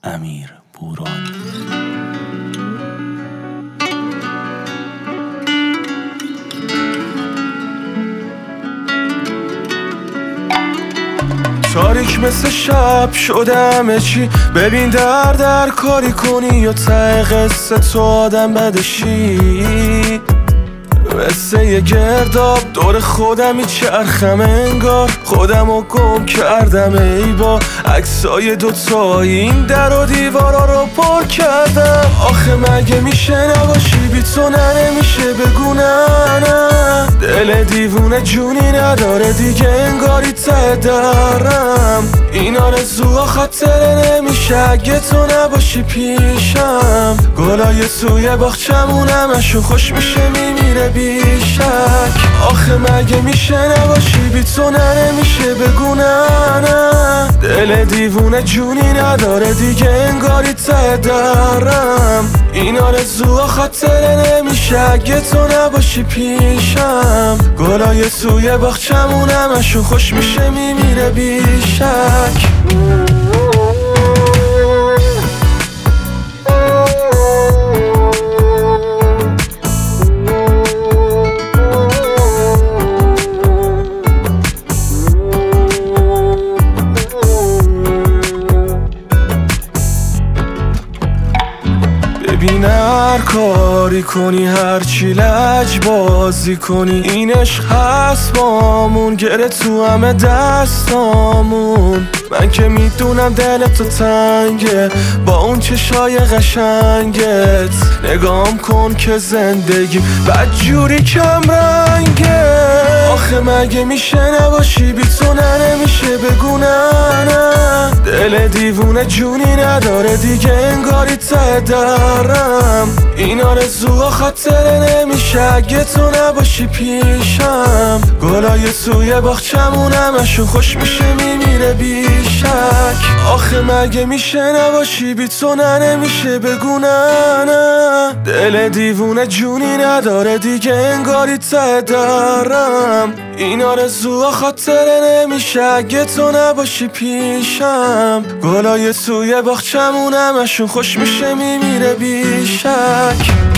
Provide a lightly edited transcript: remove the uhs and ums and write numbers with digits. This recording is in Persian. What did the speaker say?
امیر بورانی. تاریک مثل شب شده همه چی، ببین در کاری کنی یا ته قصه تو آدم بدشی. مثل یه گرداب دور خودم میچرخم، انگار خودمو گم کردم. ای با عکسای دوتایی این در و دیوارا رو پر کردم. آخه مگه میشه نباشی بی تو؟ نه نمیشه، بگو نه. دل دیوونه جونی نداره دیگه، انگاری ته درم. این آرزوها خاطره نمیشه اگه تو نباشی پیشم. گلای توی باغچمون همشون خوش میشه میمیره بیشک. آخه مگه میشه نباشی بی تو؟ نه نمیشه، بگو نه. دل دیوونه جونی نداره دیگه، انگاری ته درم. این آرزوها خاطره نمیشه اگه تو نباشی پیشم. گلای توی باغچمون همشون خوش میشه میمیره بیشک. ببین هر کاری کنی، هر چی لج بازی کنی، این عشق هست بامون، گره تو همه دستامون. من که میدونم دل تو تنگه با اون چشای قشنگت. نگام کن که زندگی بدجوری کم رنگه. آخه مگه میشه نباشی بی تو؟ نه نمیشه، بگو نه. دل دیوونه جونی نداره دیگه، انگاری ته درم. این آرزوها خاطره نمیشه اگه تو نباشی پیشم. گلای توی باغچمون همشون خوش میشه میمیره بیشک. آخه مگه میشه نباشی بی تو؟ نه نمیشه، بگو نه. دل دیوونه جونی نداره دیگه، انگاری ته درم. این آرزوها خاطره نمیشه اگه تو نباشی پیشم. گلای توی باغچمون همشون خوش میشه میمیره بیشک.